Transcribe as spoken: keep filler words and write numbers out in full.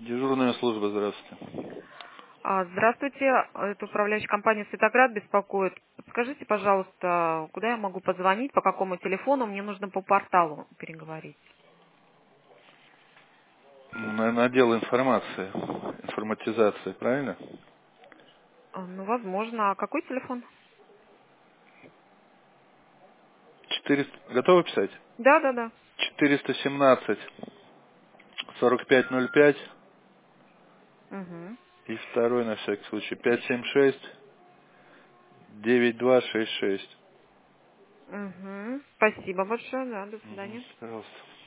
Дежурная служба, здравствуйте. А, Здравствуйте, это управляющая компания «Светоград» беспокоит. Подскажите, пожалуйста, куда я могу позвонить, по какому телефону? Мне нужно по порталу переговорить. Ну, наверное, отдел информации, информатизации, правильно? А, Ну, возможно. А какой телефон? четыреста, готовы писать? Да, да, да. четыреста семнадцать сорок пять ноль пять Угу. и второй на всякий случай пять семь шесть девять два шесть шесть. Угу. Спасибо большое, да, до Угу, свидания. пожалуйста.